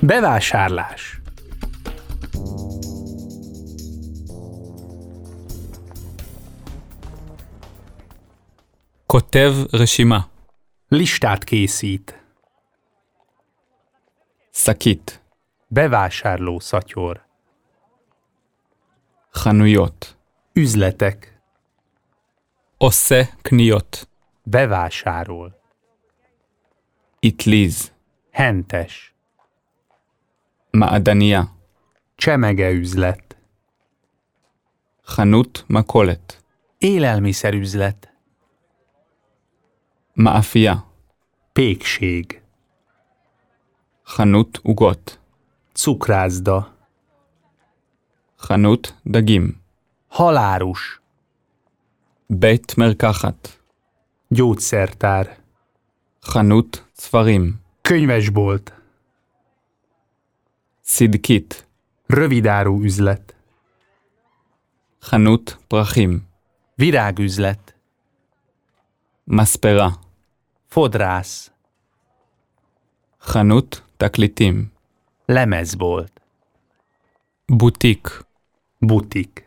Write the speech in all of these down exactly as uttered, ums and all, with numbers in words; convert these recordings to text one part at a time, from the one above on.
Bevásárlás. כותב רשימה. Listát készít. שקית. Bevásárló szatyor. חנויות. Üzletek. עושה קניות. Bevásárol. אטליז. Hentes. מעדניה. Csemegeüzlet. חנות מכולת. Élelmiszerüzlet. מאפייה. Pékség. חנות עוגות. Cukrászda. חנות דגים. Halárus. בית מרקחת. Gyógyszertár. חנות ספרים. Könyvesbolt. סדקית. Rövidáru üzlet. חנות פרחים. Virágüzlet. מספרה. Fodrász. חנות תקליטים. Lemezbolt. בוטיק. Butik.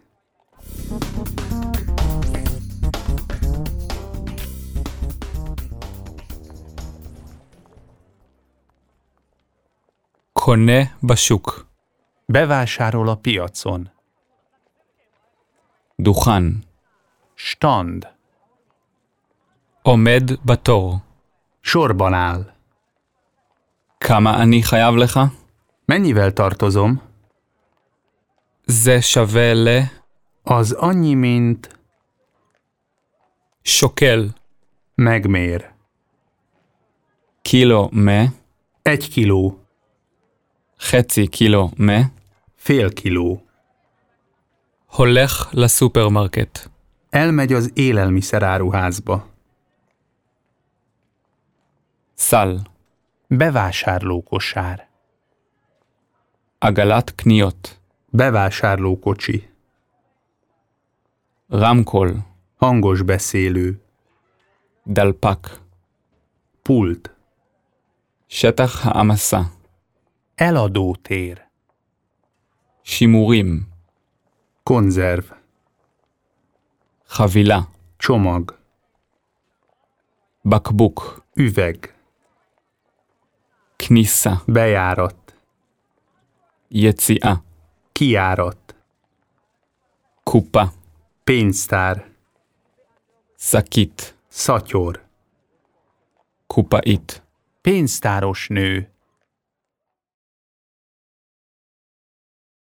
קונה בשוק. Bevásárol a piacon. דוכן. Stand. עומד בתור. Sorban áll. כמה אני חייב לך? Mennyivel tartozom? זה שווה ל... Az annyi, mint שוקל. megmér. קילו מ... Egy kiló. חצי קילו מ... Fél kiló. הולך לסופרמרקט. Elmegy az élelmiszeráruházba. סל. Bevásárlókosár. עגלת קניות. Bevásárlókocsi. רמקול. Hangos beszélő. דלפק. Pult. שטח העמסה. Eladótér. שימורים. Konzerv. חבילה. Csomag. בקבוק. Üveg. כניסה. Bejárat. יציאה. Kijárat. קופה. Pénztár. שקית. Szatyor. קופאית. Pénztáros nő.